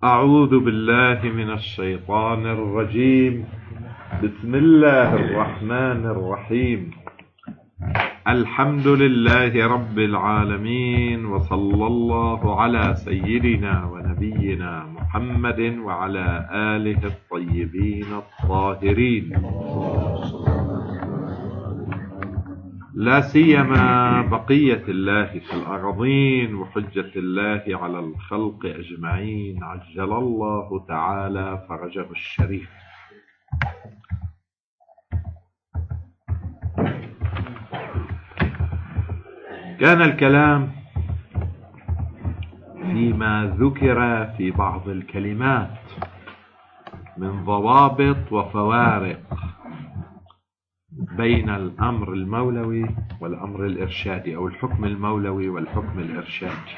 أعوذ بالله من الشيطان الرجيم. بسم الله الرحمن الرحيم. الحمد لله رب العالمين، وصلى الله على سيدنا ونبينا محمد وعلى آله الطيبين الطاهرين، لا سيما بقية الله في الأرضين وحجة الله على الخلق أجمعين، عجل الله تعالى فرجه الشريف. كان الكلام فيما ذكر في بعض الكلمات من ضوابط وفوارق بين الأمر المولوي والأمر الإرشادي، أو الحكم المولوي والحكم الإرشادي.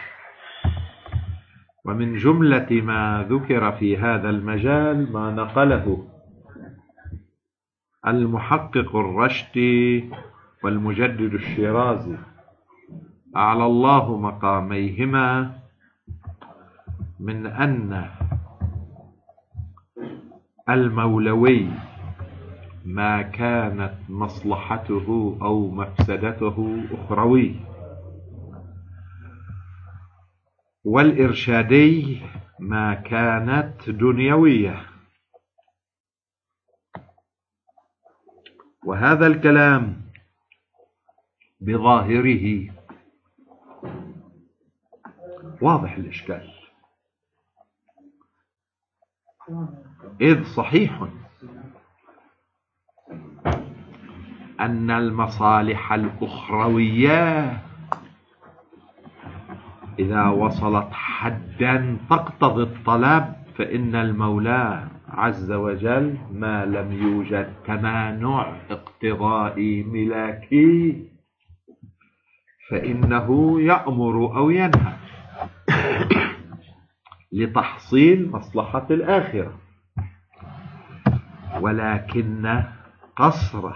ومن جملة ما ذكر في هذا المجال ما نقله المحقق الرشدي والمجدد الشيرازي أعلى الله مقاميهما، من أن المولوي ما كانت مصلحته أو مفسدته أخروي، والإرشادي ما كانت دنيوية. وهذا الكلام بظاهره واضح الإشكال، إذ صحيح أن المصالح الأخروية إذا وصلت حدا تقتضي الطلب، فإن المولى عز وجل ما لم يوجد تمانع اقتضائي ملاكي فإنه يأمر أو ينهى لتحصيل مصلحة الآخرة. ولكن قصر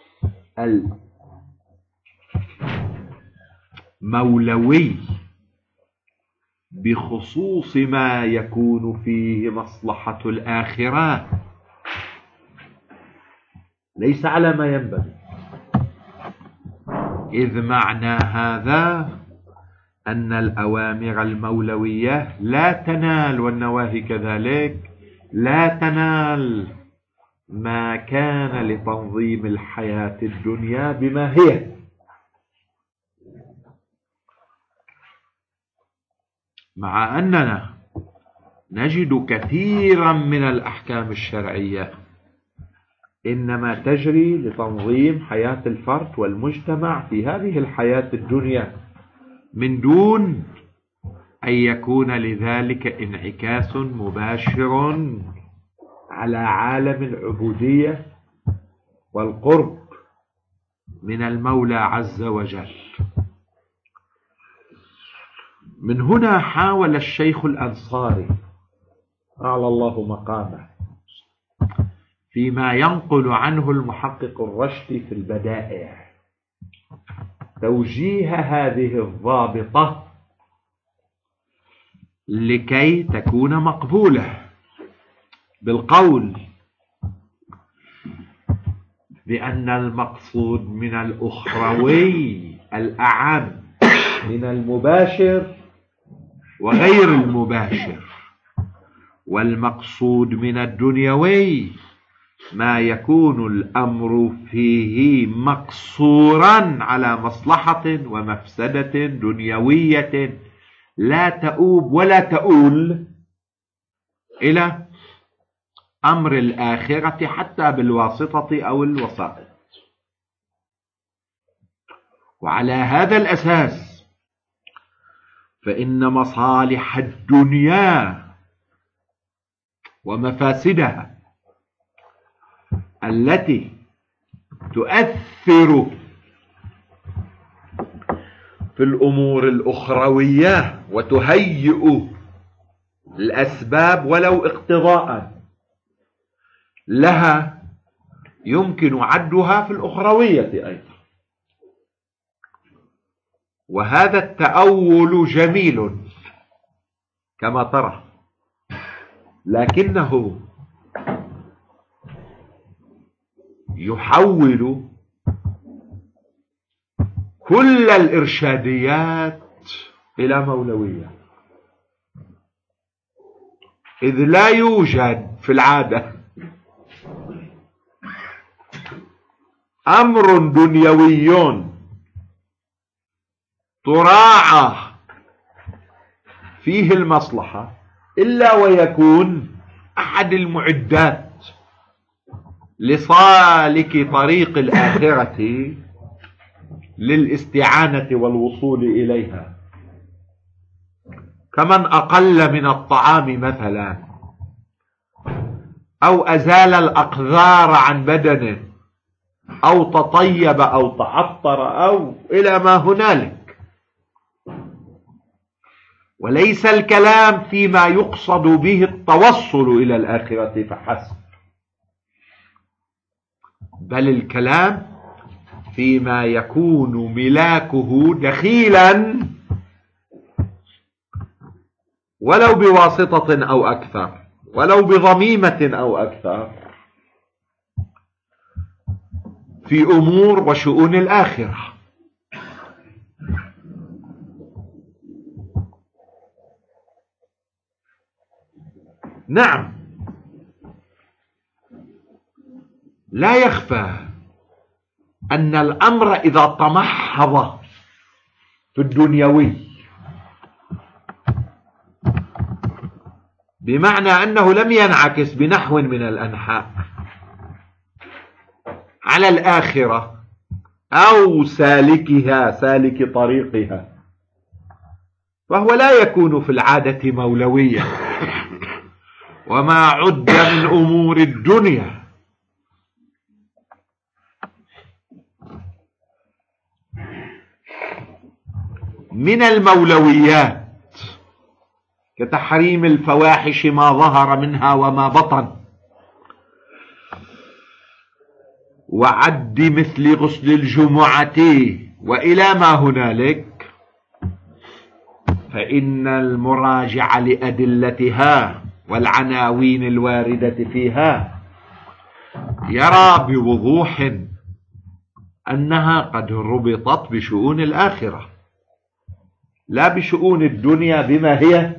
المولوي بخصوص ما يكون فيه مصلحة الآخرة ليس على ما ينبغي، إذ معنى هذا أن الأوامر المولوية لا تنال، والنواهي كذلك لا تنال ما كان لتنظيم الحياة الدنيا بما هي، مع أننا نجد كثيرا من الأحكام الشرعية إنما تجري لتنظيم حياة الفرد والمجتمع في هذه الحياة الدنيا، من دون أن يكون لذلك انعكاس مباشر على عالم العبودية والقرب من المولى عز وجل. من هنا حاول الشيخ الأنصاري أعلى الله مقامه فيما ينقل عنه المحقق الرشدي في البدائع توجيه هذه الضابطة لكي تكون مقبولة، بالقول بأن المقصود من الأخروي الأعم من المباشر وغير المباشر، والمقصود من الدنيوي ما يكون الأمر فيه مقصورا على مصلحة ومفسدة دنيوية لا تؤوب ولا تؤول إلى أمر الآخرة حتى بالواسطة أو الوسائط. وعلى هذا الأساس فإن مصالح الدنيا ومفاسدها التي تؤثر في الأمور الأخروية وتهيئ الأسباب ولو اقتضاء لها يمكن عدها في الأخروية أيضا. وهذا التأول جميل كما ترى، لكنه يحول كل الإرشاديات إلى مولوية، إذ لا يوجد في العادة أمر دنيوي تراعى فيه المصلحة إلا ويكون أحد المعدات لصالك طريق الآخرة للاستعانة والوصول إليها، كمن أقل من الطعام مثلا، أو أزال الأقذار عن بدنه، أو تطيب أو تعطر، أو إلى ما هنالك. وليس الكلام فيما يقصد به التوصل إلى الآخرة فحسب، بل الكلام فيما يكون ملاكه دخيلا ولو بواسطة أو أكثر، ولو بضميمة أو أكثر، في أمور وشؤون الآخرة. نعم، لا يخفى أن الأمر إذا تمحض في الدنيوي، بمعنى أنه لم ينعكس بنحو من الأنحاء على الآخرة أو سالكها سالك طريقها، فهو لا يكون في العادة مولويا. وما عد من أمور الدنيا من المولويات كتحريم الفواحش ما ظهر منها وما بطن، وعد مثل غسل الجمعة وإلى ما هنالك، فإن المراجع لأدلتها والعناوين الواردة فيها يرى بوضوح أنها قد ربطت بشؤون الآخرة لا بشؤون الدنيا بما هي.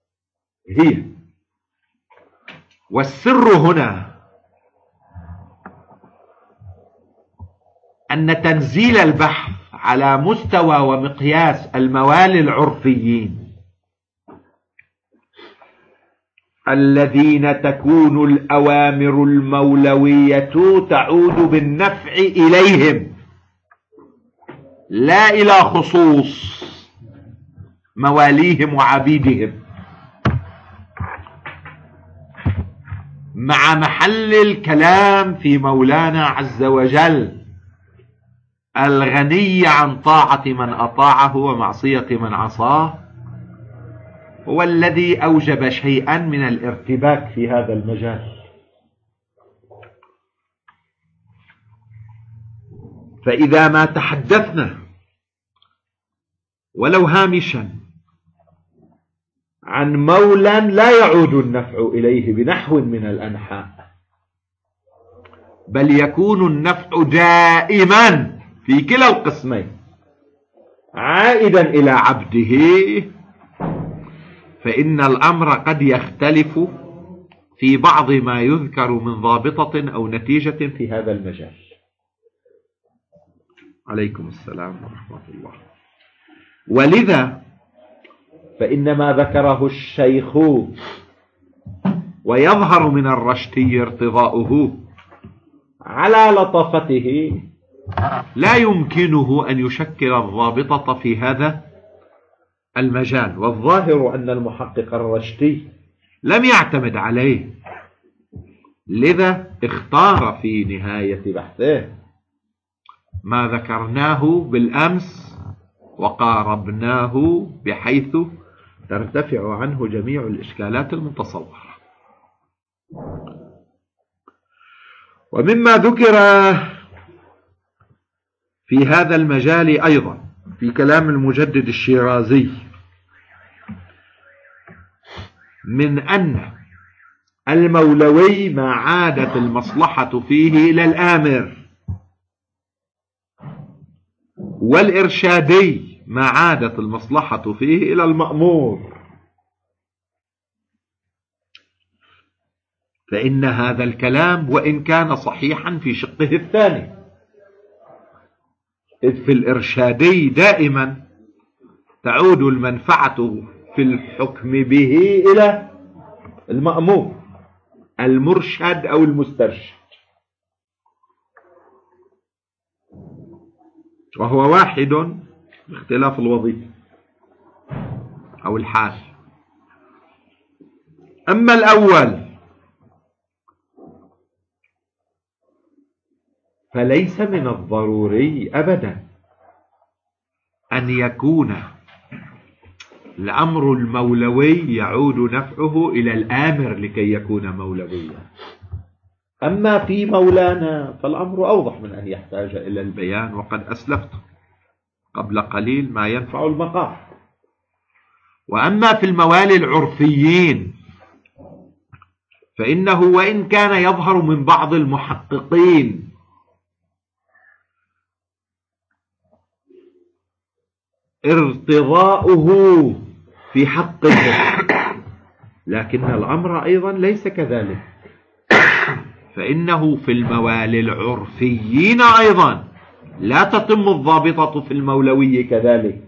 والسر هنا أن تنزيل البحث على مستوى ومقياس الموالي العرفيين الذين تكون الأوامر المولوية تعود بالنفع إليهم لا إلى خصوص مواليهم وعبيدهم، مع محل الكلام في مولانا عز وجل الغني عن طاعة من أطاعه ومعصية من عصاه، هو الذي أوجب شيئا من الارتباك في هذا المجال. فإذا ما تحدثنا ولو هامشا عن مولى لا يعود النفع إليه بنحو من الأنحاء، بل يكون النفع دائما في كلا القسمين عائدا إلى عبده، فإن الأمر قد يختلف في بعض ما يذكر من ضابطة أو نتيجة في هذا المجال. عليكم السلام ورحمة الله. ولذا فإن ما ذكره الشيخ ويظهر من الرشتي ارتضاؤه على لطافته لا يمكنه أن يشكل الضابطة في هذا المجال، والظاهر أن المحقق الرشتي لم يعتمد عليه، لذا اختار في نهاية بحثه ما ذكرناه بالأمس وقاربناه بحيث ترتفع عنه جميع الإشكالات المتصورة. ومما ذكر في هذا المجال أيضا في كلام المجدد الشيرازي من أن المولوي ما عادت المصلحة فيه إلى الآمر، والإرشادي ما عادت المصلحة فيه إلى المأمور. فإن هذا الكلام وإن كان صحيحا في شقه الثاني، إذ في الإرشادي دائما تعود المنفعة في الحكم به إلى المأمور، المرشد أو المسترشد، وهو واحد باختلاف الوظيفة أو الحال. أما الأول فليس من الضروري أبدا أن يكون الأمر المولوي يعود نفعه إلى الآمر لكي يكون مولويا. أما في مولانا فالأمر أوضح من أن يحتاج إلى البيان، وقد أسلفت قبل قليل ما ينفع المقام. وأما في الموالي العرفيين فإنه وإن كان يظهر من بعض المحققين ارتضاؤه في حقه، لكن الأمر أيضا ليس كذلك، فإنه في الموالي العرفيين أيضا لا تتم الضابطة في المولوي كذلك،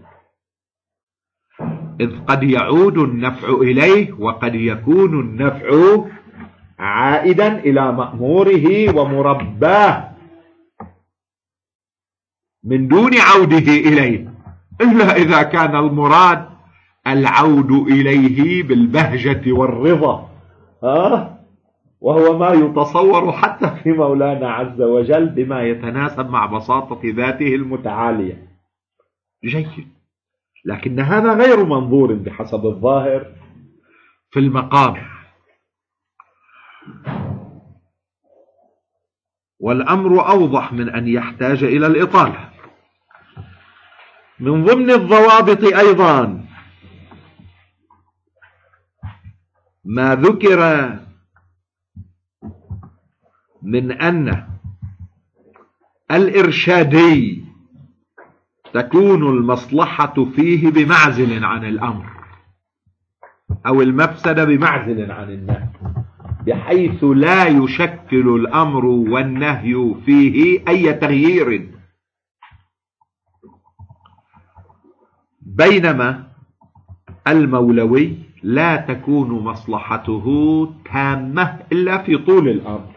إذ قد يعود النفع إليه وقد يكون النفع عائدا إلى مأموره ومرباه من دون عوده إليه، إلا إذا كان المراد العود إليه بالبهجة والرضا، وهو ما يتصور حتى في مولانا عز وجل بما يتناسب مع بساطة ذاته المتعالية. جيد، لكن هذا غير منظور بحسب الظاهر في المقام. والأمر أوضح من أن يحتاج إلى الإطالة. من ضمن الضوابط أيضا ما ذكر من أن الإرشادي تكون المصلحة فيه بمعزل عن الأمر، أو المفسدة بمعزل عن النهي، بحيث لا يشكل الأمر والنهي فيه أي تغيير، بينما المولوي لا تكون مصلحته تامة إلا في طول الأمر.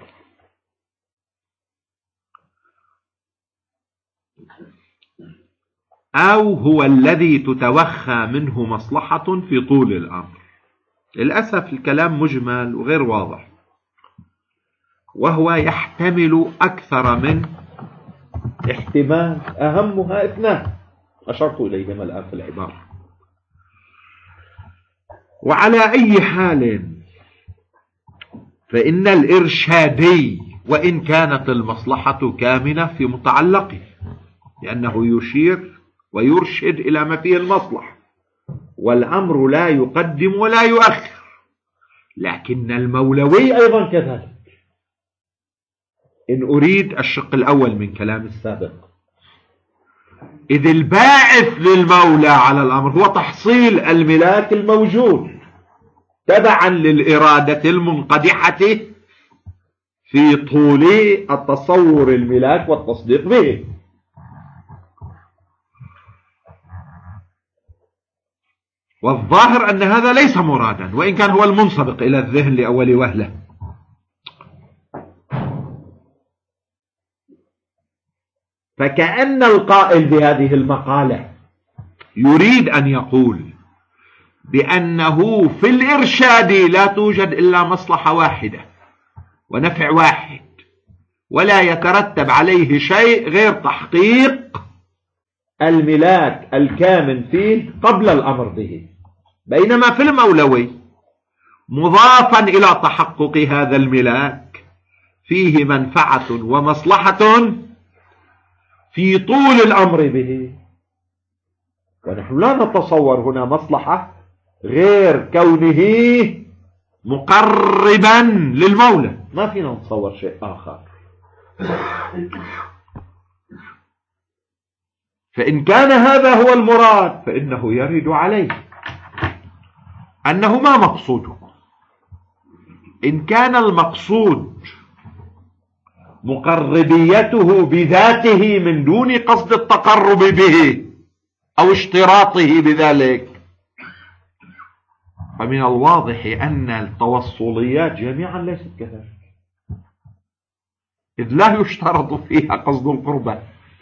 أو هو الذي تتوخى منه مصلحة في طول الأمر. للأسف الكلام مجمل وغير واضح، وهو يحتمل أكثر من احتمال، أهمها اثنان أشرت إليهما الآن في العبارة. وعلى أي حال فإن الإرشادي وإن كانت المصلحة كامنة في متعلقه، لأنه يشير ويرشد إلى ما فيه المصلحة، والأمر لا يقدم ولا يؤخر، لكن المولوي أيضا كذلك، إن أريد الشق الأول من كلام السابق، إذ الباعث للمولى على الأمر هو تحصيل الملاك الموجود تبعا للإرادة المنقدحة في طول التصور الملاك والتصديق به. والظاهر أن هذا ليس مرادا، وإن كان هو المنسبق إلى الذهن لأول وهلة. فكأن القائل بهذه المقالة يريد أن يقول بأنه في الإرشاد لا توجد إلا مصلحة واحدة ونفع واحد، ولا يترتب عليه شيء غير تحقيق الملاك الكامن فيه قبل الأمر به، بينما في المولوي مضافا إلى تحقق هذا الملاك فيه منفعة ومصلحة في طول الأمر به، ونحن لا نتصور هنا مصلحة غير كونه مقربا للمولى، ما فينا نتصور شيء آخر. فإن كان هذا هو المراد فإنه يرد عليه أنه ما مقصوده. إن كان المقصود مقربيته بذاته من دون قصد التقرب به أو اشتراطه بذلك، فمن الواضح أن التوصليات جميعا ليست كذلك، إذ لا يشترط فيها قصد القربة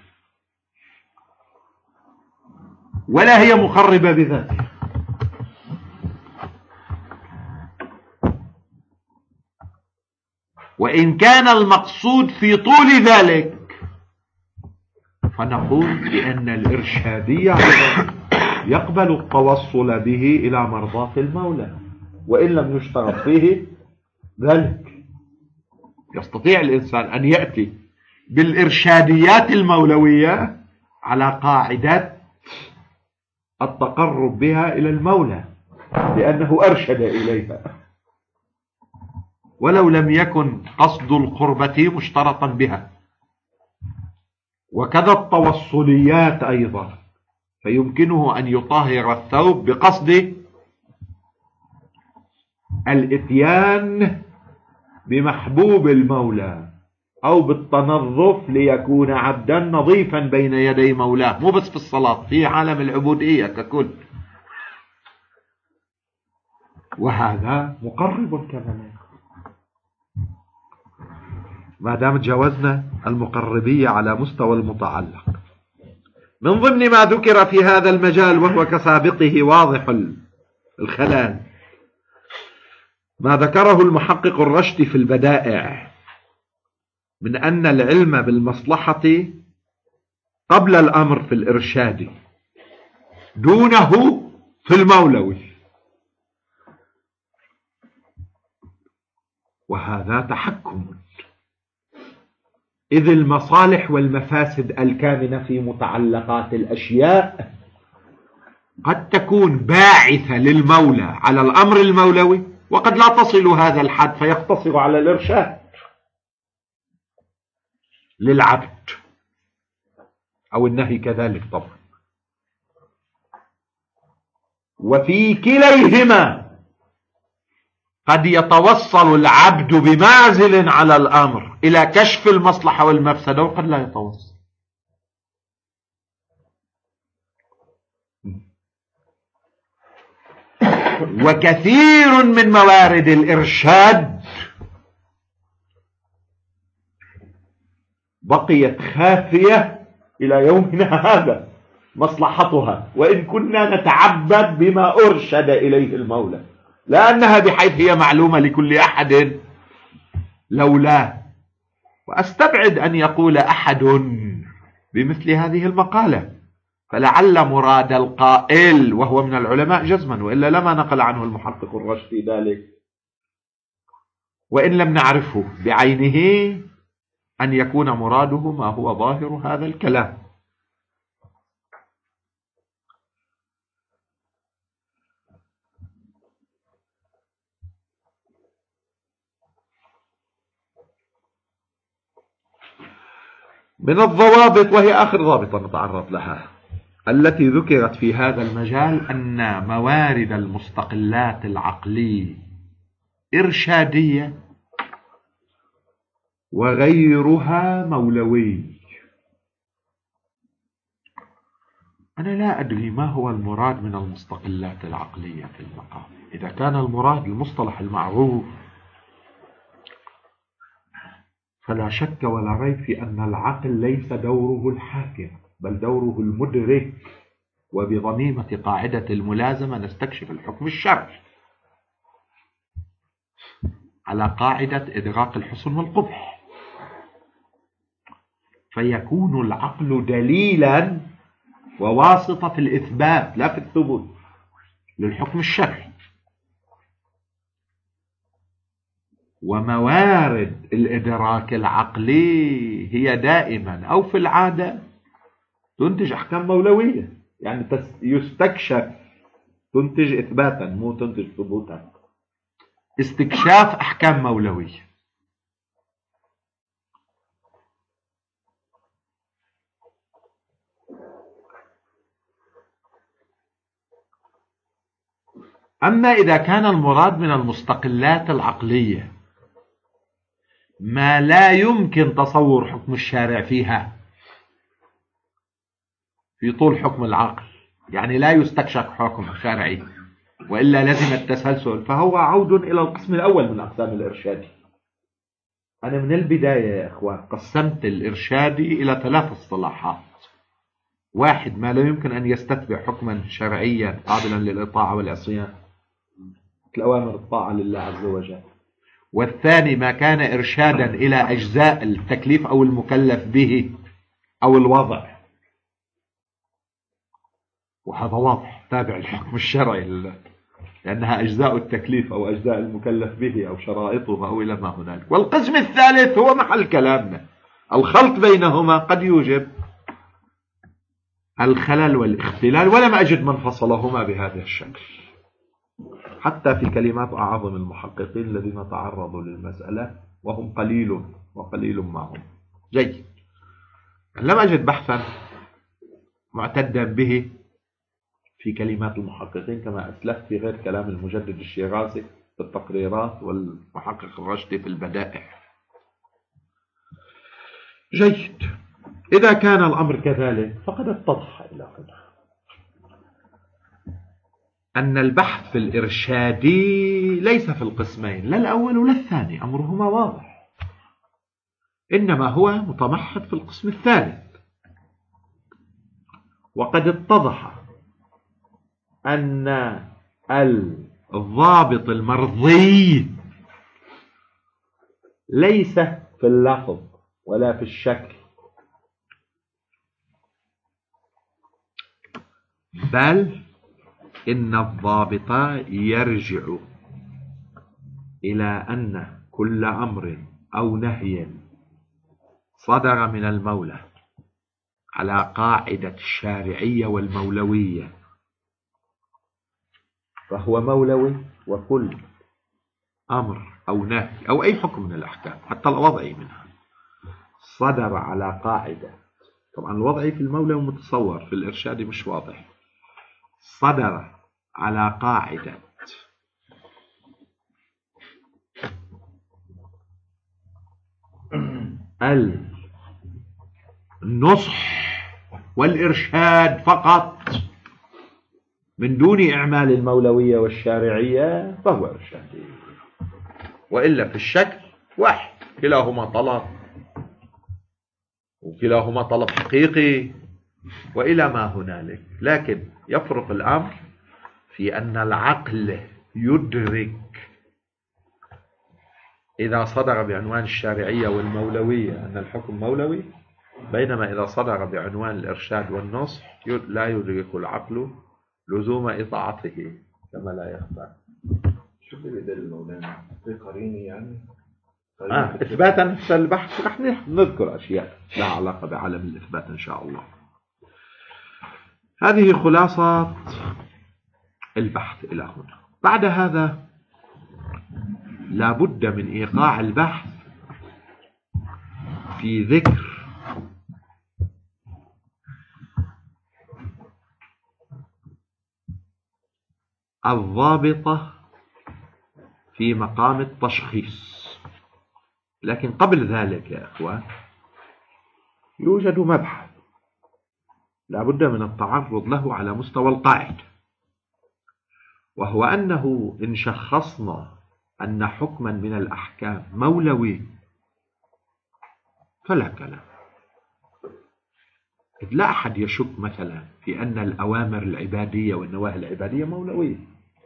ولا هي مقربة بذاتها. وإن كان المقصود في طول ذلك فنقول بأن الإرشادية يقبل التوصل به إلى مرضاة المولى وإن لم يشترط فيه ذلك. يستطيع الإنسان أن يأتي بالإرشاديات المولوية على قاعدة التقرب بها إلى المولى لأنه أرشد إليها ولو لم يكن قصد القربة مشترطا بها. وكذا التوصليات أيضا، فيمكنه أن يطهر الثوب بقصد الإتيان بمحبوب المولى أو بالتنظف ليكون عبدا نظيفا بين يدي مولاه، مو بس في الصلاة، في عالم العبودية ككل. وهذا مقرب كذلك. ما دام تجاوزنا المقربية على مستوى المتعلق، من ضمن ما ذكر في هذا المجال وهو كسابقه واضح الخلل ما ذكره المحقق الرشدي في البدائع من أن العلم بالمصلحة قبل الأمر في الإرشاد دونه في المولوي، وهذا تحكم، إذ المصالح والمفاسد الكامنة في متعلقات الأشياء قد تكون باعثة للمولى على الأمر المولوي وقد لا تصل هذا الحد فيقتصر على الإرشاد للعبد أو النهي كذلك طبعا. وفي كليهما قد يتوصل العبد بمعزل على الأمر إلى كشف المصلحة والمفسدة وقد لا يتوصل. وكثير من موارد الإرشاد بقيت خافية إلى يومنا هذا مصلحتها، وإن كنا نتعبد بما أرشد إليه المولى، لأنها بحيث هي معلومة لكل أحد لولاه. وأستبعد أن يقول أحد بمثل هذه المقالة، فلعل مراد القائل وهو من العلماء جزما، وإلا لما نقل عنه المحقق الرشدي ذلك، وإن لم نعرفه بعينه، أن يكون مراده ما هو ظاهر هذا الكلام. من الضوابط، وهي آخر ضابطة نتعرض لها، التي ذكرت في هذا المجال، أن موارد المستقلات العقلية إرشادية وغيرها مولوي. أنا لا أدري ما هو المراد من المستقلات العقلية في المقام. إذا كان المراد المصطلح المعروف فلا شك ولا ريب في أن العقل ليس دوره الحاكم بل دوره المدرك، وبضميمة قاعدة الملازمة نستكشف الحكم الشرعي على قاعدة إدراك الحسن والقبح، فيكون العقل دليلا وواسطة في الإثبات لا في الثبوت للحكم الشرعي. وموارد الإدراك العقلي هي دائما أو في العادة تنتج أحكام مولوية، يعني يستكشف، تنتج إثباتا مو تنتج ثبوتا. استكشاف أحكام مولوية. أما إذا كان المراد من المستقلات العقلية ما لا يمكن تصور حكم الشارع فيها في طول حكم العقل، يعني لا يستكشف حكم شرعي وإلا لزم التسلسل، فهو عود إلى القسم الأول من أقسام الإرشاد. أنا من البداية يا إخوان قسمت الإرشادي إلى 3 اصطلاحات. 1 ما لا يمكن أن يستتبع حكما شرعيا قابلا للإطاعة والعصيان الأوامر الطاعة لله عز وجل. والثاني ما كان إرشادا إلى أجزاء التكليف أو المكلف به أو الوضع، وهذا واضح تابع الحكم الشرعي لأنها أجزاء التكليف أو أجزاء المكلف به أو شرائطه أو إلى ما هنالك. والقسم الثالث هو محل كلامنا، الخلط بينهما قد يوجب الخلل والاختلال، ولم أجد من فصلهما بهذا الشكل حتى في كلمات أعظم المحققين الذين تعرضوا للمسألة وهم قليل ما هم. جيد، لم أجد بحثا معتدا به في كلمات المحققين كما أسلفت في غير كلام المجدد الشيرازي في التقريرات والمحقق الرشدي في البدائع. جيد، إذا كان الأمر كذلك فقد اتضح إلى هنا أن البحث في الإرشادي ليس في القسمين لا الأول ولا الثاني، أمرهما واضح، إنما هو متمحض في القسم الثالث. وقد اتضح أن الضابط المرضي ليس في اللفظ ولا في الشكل، بل إن الضابط يرجع إلى أن كل أمر أو نهي صدر من المولى على قاعدة الشارعية والمولوية فهو مولوي، وكل أمر أو نهي أو أي حكم من الأحكام حتى الوضعي منها صدر على قاعدة، طبعا الوضعي في المولوي متصور، في الإرشاد مش واضح، صدر على قاعدة النصح والإرشاد فقط من دون إعمال المولوية والشارعية فهو إرشادي، وإلا في الشكل واحد، كلاهما طلب وكلاهما طلب حقيقي وإلى ما هنالك. لكن يفرق الأمر في أن العقل يدرك إذا صدر بعنوان الشارعية والمولوية أن الحكم مولوي، بينما إذا صدر بعنوان الإرشاد والنصح لا يدرك العقل لزوم إطاعته كما لا يخفى. شو اللي بدل مولانا؟ في قرينة يعني؟ إثباتا في البحث رح نذكر أشياء لها علاقة بعالم الإثبات إن شاء الله. هذه خلاصة البحث إلى هنا. بعد هذا لا بد من إيقاع البحث في ذكر الضابطة في مقام التشخيص. لكن قبل ذلك يا أخوان يوجد مبحث لا بد من التعرض له على مستوى القاعدة، وهو أنه إن شخصنا أن حكما من الأحكام مولوي فلا كلام، إذ لا أحد يشك مثلا في أن الأوامر العبادية والنواهي العبادية مولوية.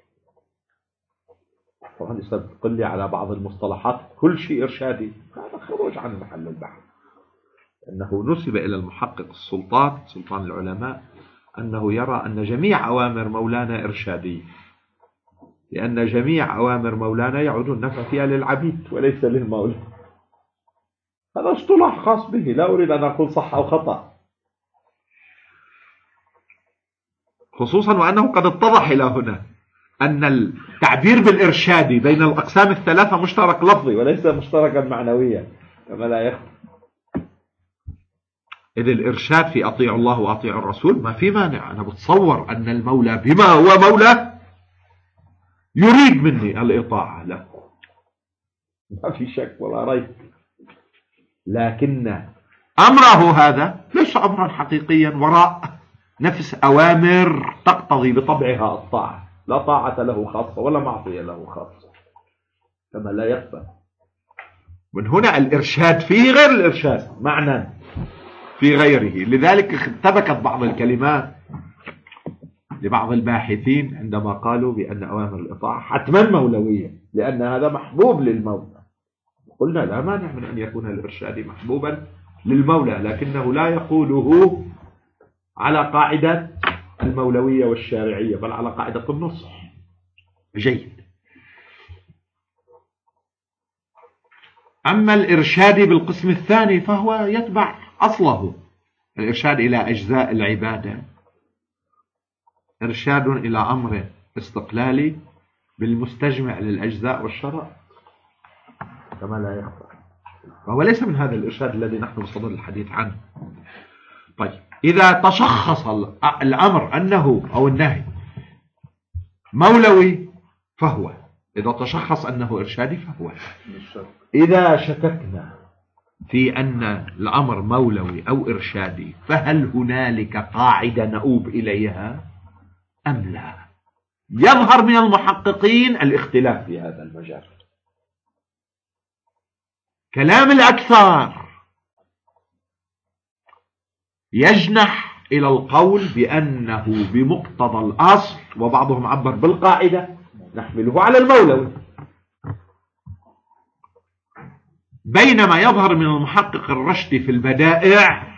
طبعا يقول لي على بعض المصطلحات كل شيء إرشادي، هذا خروج عن محل البحث، أنه نسب إلى المحقق سلطان العلماء أنه يرى أن جميع أوامر مولانا إرشادية، لأن جميع أوامر مولانا يعود النفع فيها للعبيد وليس للمولى. هذا اصطلاح خاص به، لا أريد أن أقول صح أو خطأ، خصوصا وأنه قد اتضح إلى هنا أن التعبير بالإرشادي بين الأقسام الثلاثة مشترك لفظي وليس مشتركا معنويا كما لا يخفى. إذ الإرشاد في أطيع الله وأطيع الرسول ما في مانع. أنا بتصور أن المولى بما هو مولى يريد مني الإطاعة له، ما في شك ولا ريب، لكن أمره هذا ليس أمرا حقيقيا وراء نفس أوامر تقتضي بطبعها الطاعة. لا طاعة له خاصة ولا معصية له خاصة كما لا يخفى. من هنا الإرشاد فيه غير الإرشاد معنى في غيره. لذلك ارتبكت بعض الكلمات لبعض الباحثين عندما قالوا بأن أوامر الإطاعة حتما مولوية لأن هذا محبوب للمولى. قلنا لا مانع من أن يكون الإرشاد محبوبا للمولى، لكنه لا يقوله على قاعدة المولوية والشارعية بل على قاعدة النصح. جيد. أما الإرشاد بالقسم الثاني فهو يتبع أصله، الإرشاد إلى أجزاء العبادة إرشاد إلى أمر استقلالي بالمستجمع للأجزاء والشرائع كما لا يخفى، فهو ليس من هذا الإرشاد الذي نحن بصدد الحديث عنه. طيب، إذا تشخص الأمر أنه أو النهي مولوي فهو، إذا تشخص أنه إرشادي فهو. إذا شككنا في أن الأمر مولوي أو إرشادي فهل هنالك قاعدة نؤوب إليها أم لا؟ يظهر من المحققين الاختلاف في هذا المجال. كلام الأكثر يجنح إلى القول بأنه بمقتضى الأصل، وبعضهم عبر بالقاعدة، نحمله على المولوي، بينما يظهر من المحقق الرشدي في البدائع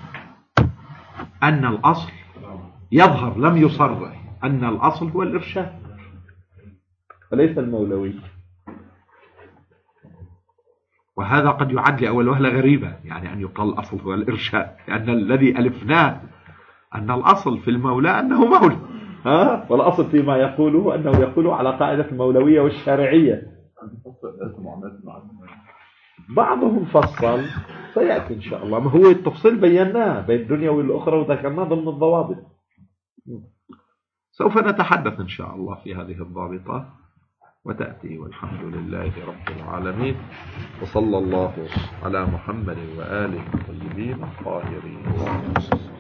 أن الأصل يظهر لم يصرح أن الأصل هو الإرشاد وليس المولوي. وهذا قد يعد لأول وهلة غريبة، يعني أن يقال الأصل هو الإرشاد، لأن الذي ألفناه أن الأصل في المولى أنه مولى، والأصل فيما يقوله أنه يقول على قاعدة المولوية والشرعية. بعضهم فصل سيأتي إن شاء الله، ما هو التفصيل بيناه بين الدنيا والأخرى وذكرناه ضمن الضوابط. سوف نتحدث إن شاء الله في هذه الضابطات وتأتي، والحمد لله رب العالمين، وصلى الله على محمد وآله الطيبين الطاهرين.